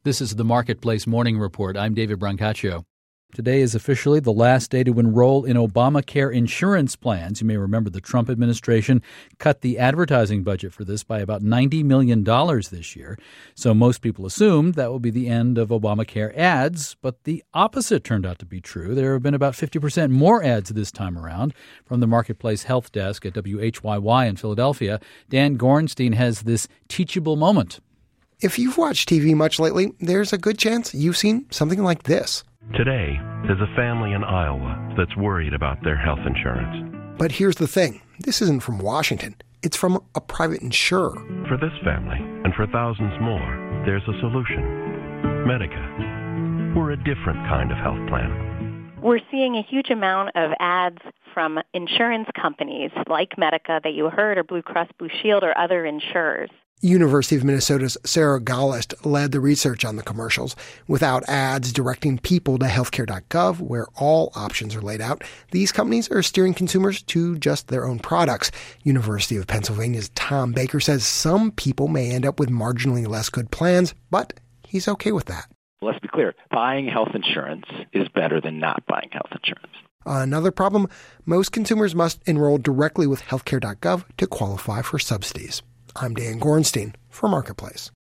This is the Marketplace Morning Report. I'm David Brancaccio. Today is officially the last day to enroll in Obamacare insurance plans. You may remember the Trump administration cut the advertising budget for this by about $90 million this year. So most people assumed that will be the end of Obamacare ads, but the opposite turned out to be true. There have been about 50% more ads this time around. From the Marketplace Health Desk at WHYY in Philadelphia, Dan Gorenstein has this teachable moment. If you've watched TV much lately, there's a good chance you've seen something like this. Today, there's a family in Iowa that's worried about their health insurance. But here's the thing. This isn't from Washington. It's from a private insurer. For this family, and for thousands more, there's a solution. Medica. We're a different kind of health plan. We're seeing a huge amount of ads from insurance companies like Medica that you heard, or Blue Cross Blue Shield, or other insurers. University of Minnesota's Sarah Gallist led the research on the commercials. Without ads directing people to healthcare.gov, where all options are laid out, these companies are steering consumers to just their own products. University of Pennsylvania's Tom Baker says some people may end up with marginally less good plans, but he's okay with that. Let's be clear. Buying health insurance is better than not buying health insurance. Another problem, most consumers must enroll directly with healthcare.gov to qualify for subsidies. I'm Dan Gorenstein for Marketplace.